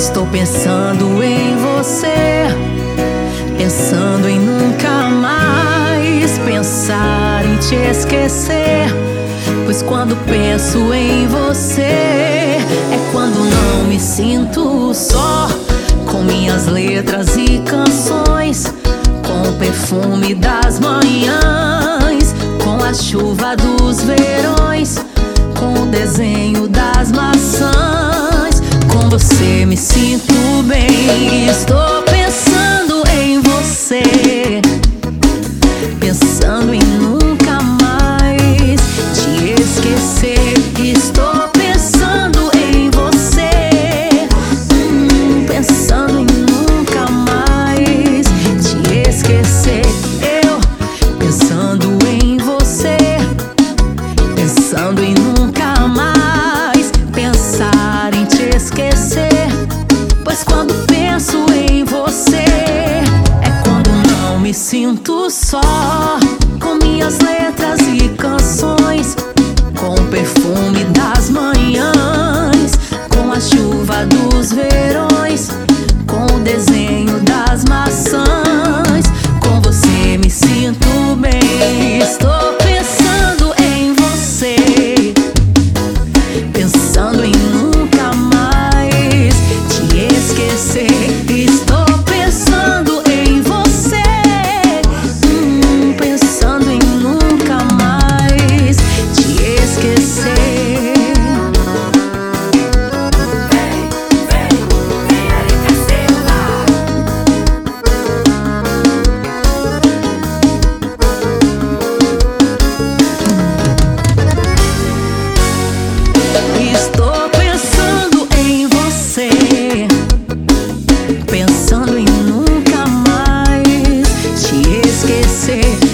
Estou pensando em você, pensando em nunca mais pensar em te esquecer. Pois quando penso em você é quando não me sinto só, com minhas letras e canções, com o perfume das manhãs, com a chuva dos verões, com o desenho das maçãs. Com você me sinto bem. Estou pensando em você, pensando em nunca mais te esquecer. Estou pensando em você, pensando em nunca mais te esquecer. Eu pensando em você, pensando em nunca mais pensar em te esquecer. Pois quando penso em você é quando não me sinto só, com minhas letras e canções, com o perfume das manhãs, com a chuva dos verões, com o desenho das maçãs. Com você me sinto bem. Estou pensando em você, pensando em nunca mais te esquecer. Estou pensando em você, pensando em nunca mais te esquecer. Estou pensando em você, pensando em nunca mais te esquecer.